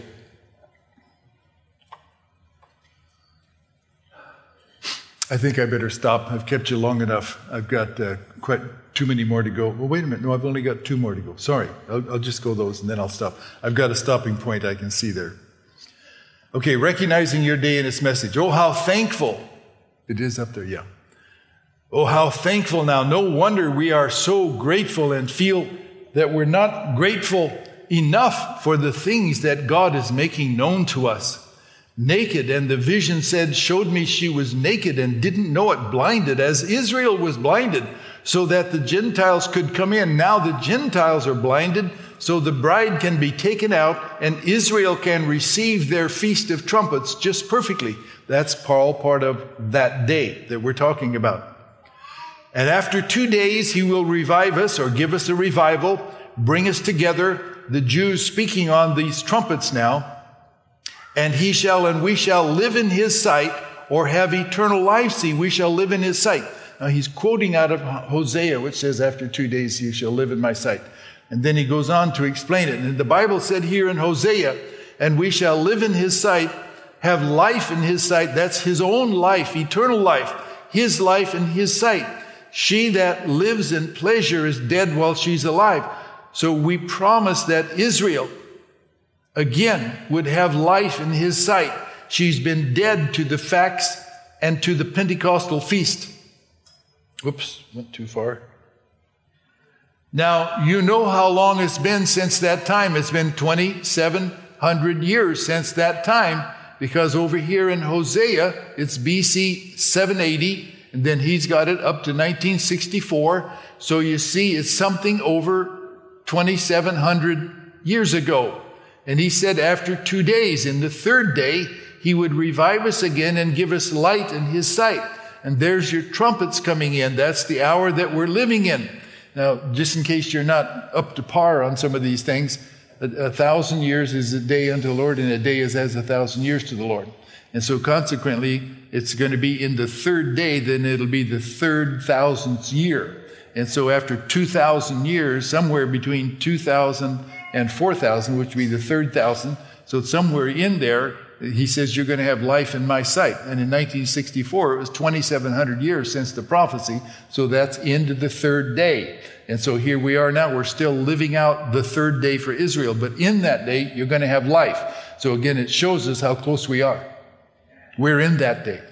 I think I better stop. I've kept you long enough. I've got uh, quite too many more to go. Well, wait a minute. No, I've only got two more to go. Sorry. I'll, I'll just go those and then I'll stop. I've got a stopping point I can see there. Okay, recognizing your day and its message. Oh, how thankful. It is up there, yeah. Oh, how thankful now. No wonder we are so grateful and feel that we're not grateful enough for the things that God is making known to us. Naked, and the vision said, showed me she was naked and didn't know it, blinded, as Israel was blinded, so that the Gentiles could come in. Now the Gentiles are blinded, so the bride can be taken out, and Israel can receive their feast of trumpets just perfectly. That's all part of that day that we're talking about. And after two days, he will revive us, or give us a revival, bring us together, the Jews speaking on these trumpets now. And he shall, and we shall live in his sight, or have eternal life. See, we shall live in his sight. Now he's quoting out of Hosea, which says, after two days you shall live in my sight. And then he goes on to explain it. And the Bible said here in Hosea, and we shall live in his sight, have life in his sight. That's his own life, eternal life, his life in his sight. She that lives in pleasure is dead while she's alive. So we promise that Israel, again, would have life in his sight. She's been dead to the facts and to the Pentecostal feast. Whoops, went too far. Now, you know how long it's been since that time. It's been twenty-seven hundred years since that time, because over here in Hosea, it's B C seven eighty, and then he's got it up to nineteen sixty-four. So you see, it's something over twenty-seven hundred years ago. And he said after two days, in the third day, he would revive us again and give us light in his sight. And there's your trumpets coming in. That's the hour that we're living in. Now, just in case you're not up to par on some of these things, a, a thousand years is a day unto the Lord, and a day is as a thousand years to the Lord. And so consequently, it's going to be in the third day, then it'll be the third thousandth year. And so after two thousand years, somewhere between two thousand and four thousand, which would be the third thousand, so somewhere in there, he says, you're going to have life in my sight. And in nineteen sixty-four, it was twenty-seven hundred years since the prophecy, so that's into the third day. And so here we are now, we're still living out the third day for Israel, but in that day, you're going to have life. So again, it shows us how close we are. We're in that day.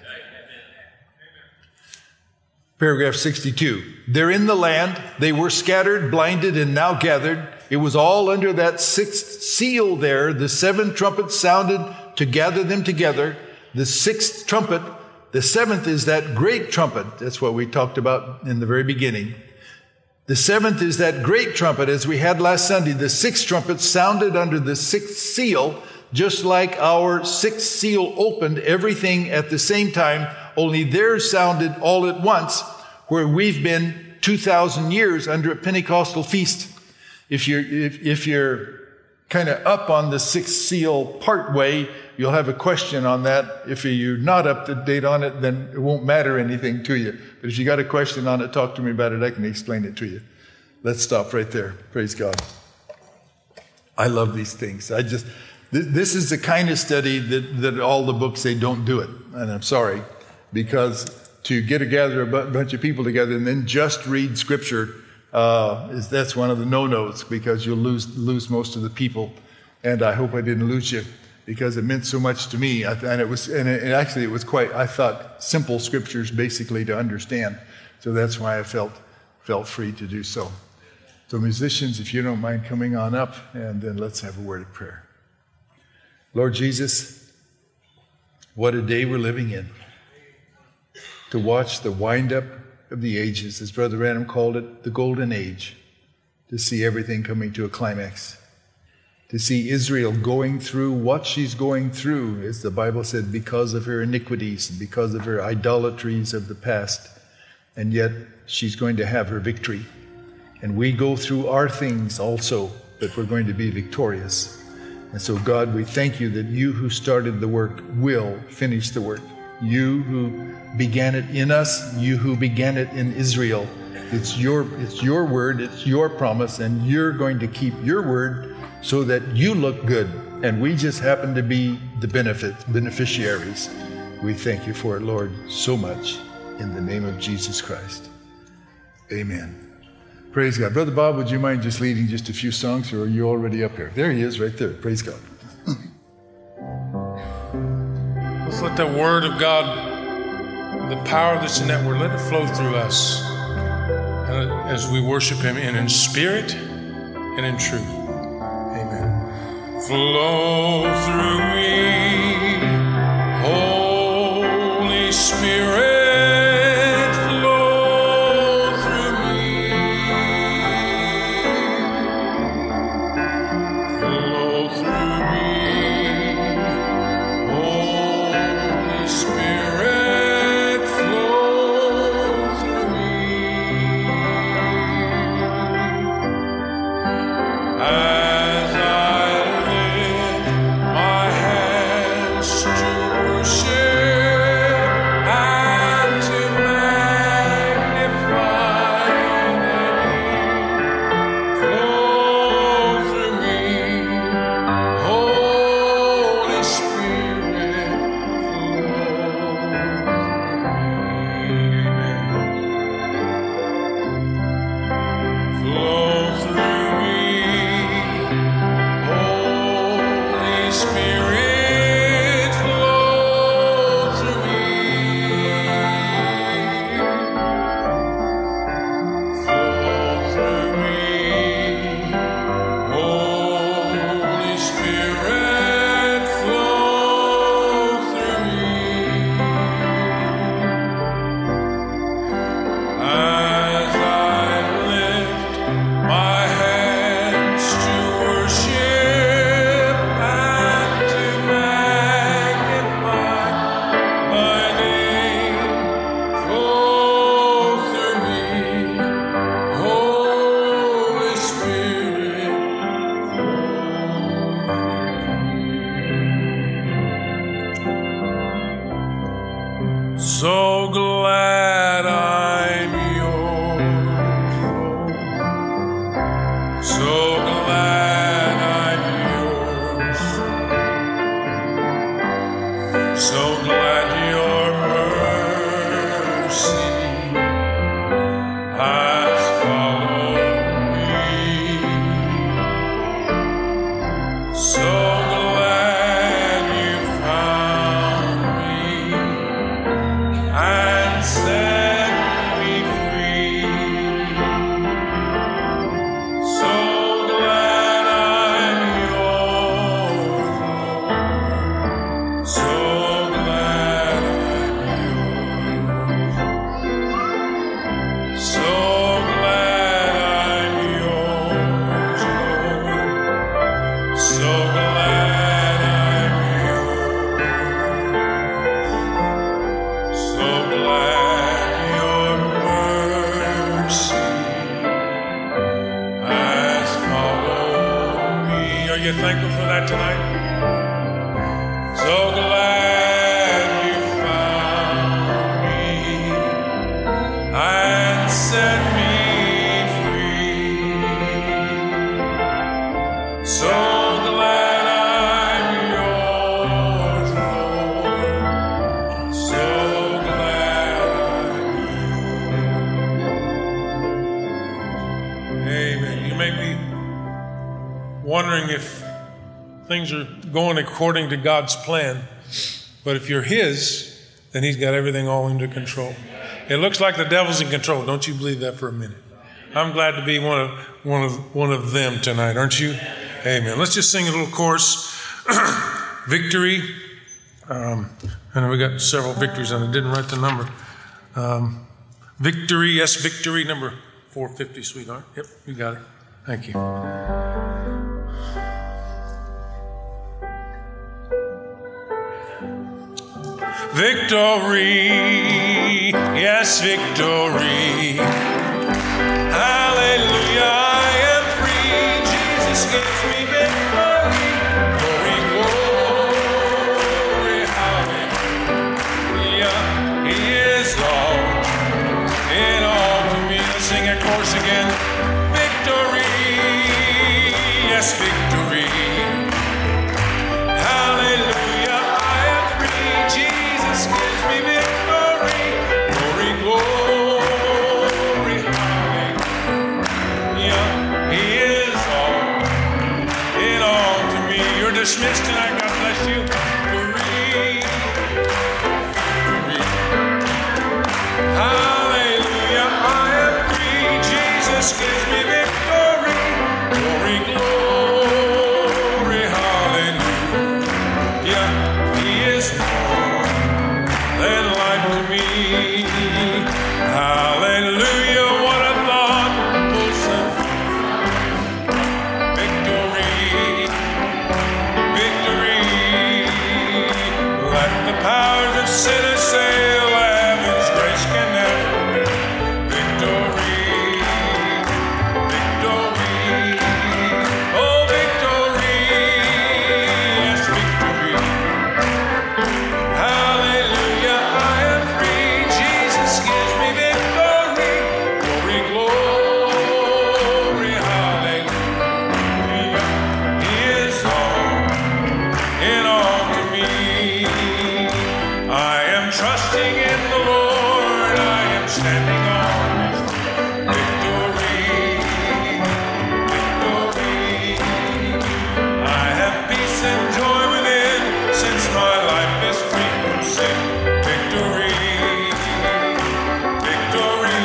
Paragraph sixty-two. They're in the land. They were scattered, blinded, and now gathered. It was all under that sixth seal there. The seven trumpets sounded to gather them together. The sixth trumpet, the seventh is that great trumpet. That's what we talked about in the very beginning. The seventh is that great trumpet, as we had last Sunday. The sixth trumpet sounded under the sixth seal, just like our sixth seal opened everything at the same time, only theirs sounded all at once, where we've been two thousand years under a Pentecostal feast. If you're, if, if you're kind of up on the sixth seal part way, you'll have a question on that. If you're not up to date on it, then it won't matter anything to you. But if you got a question on it, talk to me about it. I can explain it to you. Let's stop right there. Praise God. I love these things. I just, th- this is the kind of study that, that all the books say don't do it. And I'm sorry, because to get together a b- bunch of people together and then just read Scripture, uh, is that's one of the no-nos, because you'll lose lose most of the people. And I hope I didn't lose you, because it meant so much to me. And it was, and it, and actually it was quite, I thought, simple Scriptures basically to understand. So that's why I felt felt free to do so. So musicians, if you don't mind coming on up, and then let's have a word of prayer. Lord Jesus, what a day we're living in. To watch the wind-up of the ages, as Brother Branham called it, the golden age. To see everything coming to a climax. To see Israel going through what she's going through, as the Bible said, because of her iniquities and because of her idolatries of the past. And yet she's going to have her victory. And we go through our things also, but we're going to be victorious. And so, God, we thank you that you who started the work will finish the work. You who began it in us, you who began it in Israel. It's your, it's your word, it's your promise, and you're going to keep your word so that you look good. And we just happen to be the benefit, beneficiaries. We thank you for it, Lord, so much. In the name of Jesus Christ. Amen. Praise God. Brother Bob, would you mind just leading just a few songs, or are you already up here? There he is, right there. Praise God. Let's let the word of God, the power that's in that word, let it flow through us as we worship him in, in spirit and in truth. Amen. Flow through me, Holy Spirit. So glad I'm yours, Lord. So glad I'm yours. So glad your mercy has followed me. So thankful for that tonight. So may be wondering if things are going according to God's plan. But if you're His, then He's got everything all under control. It looks like the devil's in control. Don't you believe that for a minute? I'm glad to be one of one of one of them tonight, aren't you? Amen. Let's just sing a little chorus. Victory. Um, and we got several victories on it. Didn't write the number. Um, victory, yes, victory, number four fifty, sweetheart. Yep, you got it. Thank you. Victory, yes, victory. Hallelujah, I am free. Jesus gives me victory. Glory, glory, hallelujah. He is all in all to me. Let's sing that chorus again. Victory, yes, victory. Hallelujah, I am free. Jesus gives me victory. Glory, glory, hallelujah. He is all in all to me. You're dismissed tonight. God bless you. Victory, victory. Hallelujah, I am free. Jesus gives me victory. Glory, glory, hallelujah. He is more than life to me. Hallelujah, what a thought. Victory, victory. Let the powers of sin assail. Heaven's grace can never. Victory, victory. Oh, victory, yes, victory. Hallelujah, I am free. Jesus gives me victory. Glory, glory, hallelujah. He is all in all to me. I am trusting in the Lord. I am standing on His victory, victory. I have peace and joy within, since my life is free from sin. Victory, victory,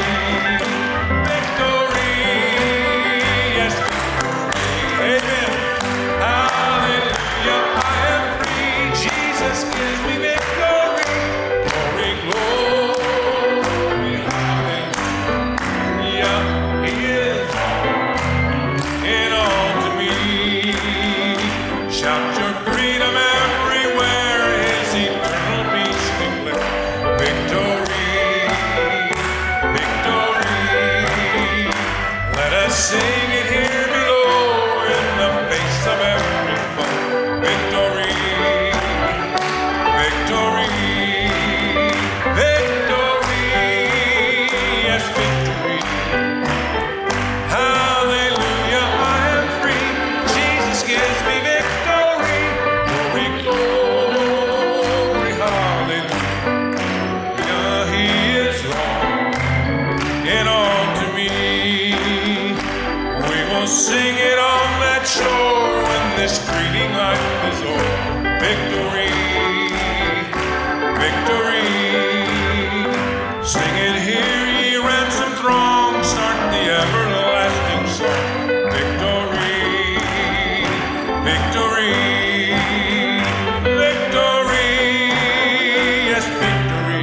victory. Yes, victory. Amen. Hallelujah, I am free. Jesus gives me victory. Glory, glory, hallelujah. He is in all to me. Shout your freedom everywhere. His eternal peace declare. Victory, victory. Let us sing it here below in the face of every foe. Victory, victory, victory. Yes, victory. Hallelujah, I am free. Jesus gives me victory. Glory, glory, hallelujah. He is all in all to me. We will sing it on that shore when this fleeting life is o'er. Victory, victory. Sing it here, ye ransomed throng. Start the everlasting song. Victory, victory, victory. Yes, victory.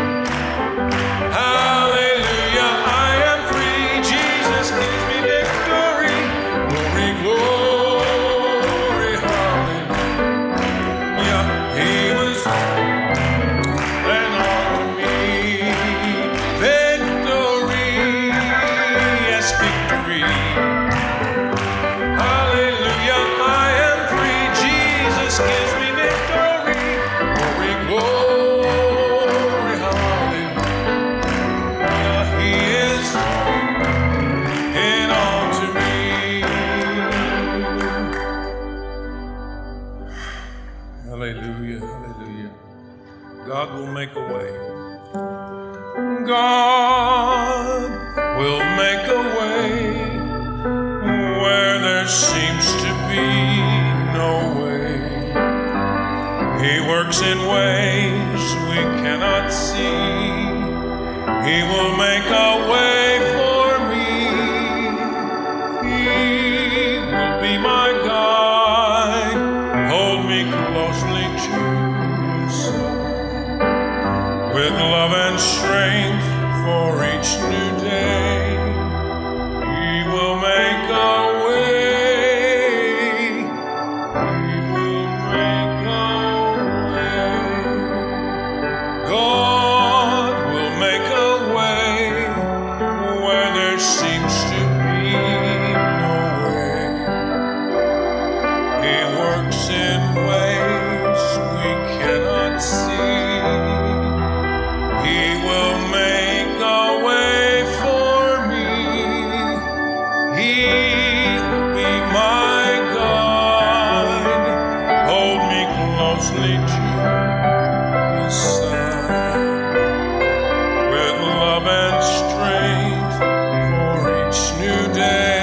Hallelujah, I am free. Jesus gives me victory. Glory, glory, hallelujah. He was and all to me. Victory, yes, victory. Hallelujah, I am free. Jesus gives me victory. Glory, glory, hallelujah. He is in all to me. Hallelujah, hallelujah. God will make a way. God will make a way in ways we cannot see. He will make a way for me. He will be my guide, hold me closely to his side, with love and strength for each new day. He will make a way. He will make a way. God will make a way where there seems to be no way. He works in ways we cannot see. He will make a way for me. He will be my guide, hold me closely to his side, with love and strength for each new day.